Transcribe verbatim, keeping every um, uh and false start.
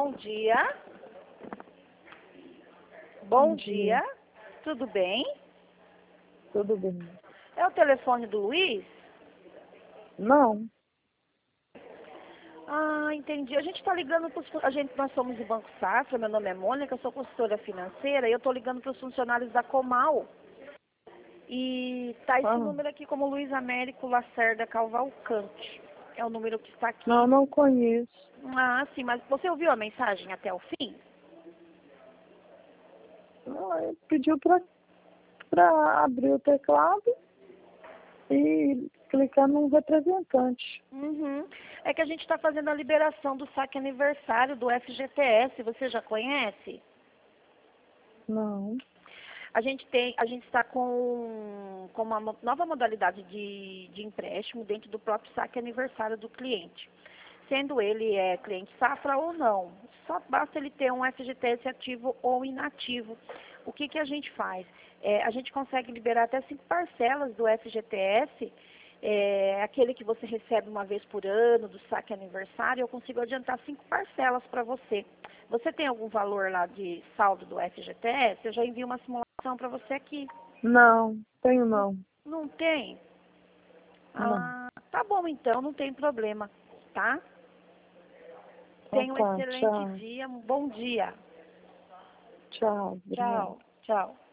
Bom dia. Bom, Bom dia. dia. Tudo bem? Tudo bem. É o telefone do Luiz? Não. Ah, entendi. A gente está ligando para os... A gente, nós somos do Banco Safra, meu nome é Mônica, eu sou consultora financeira e eu estou ligando para os funcionários da Comal. E tá esse Ah. número aqui como Luiz Américo Lacerda Cavalcante. É o número que está aqui. Não, não conheço. Ah, sim, mas você ouviu a mensagem até o fim? Não, ele pediu para para abrir o teclado e clicar no representante. Uhum. É que a gente está fazendo a liberação do saque aniversário do F G T S. Você já conhece? Não. A gente tem, a gente está com, com uma nova modalidade de, de empréstimo dentro do próprio saque aniversário do cliente. Sendo ele é, cliente safra ou não. Só basta ele ter um F G T S ativo ou inativo. O que, que a gente faz? É, a gente consegue liberar até cinco parcelas do F G T S, é, aquele que você recebe uma vez por ano, do saque aniversário, eu consigo adiantar cinco parcelas para você. Você tem algum valor lá de saldo do F G T S? Eu já envio uma simulação para você aqui. Não, tenho não. Não, não tem? Não. Ah, tá bom então, não tem problema, tá? Tenha Então um tá, excelente tchau. dia, um bom dia. Tchau, obrigada. Tchau, tchau.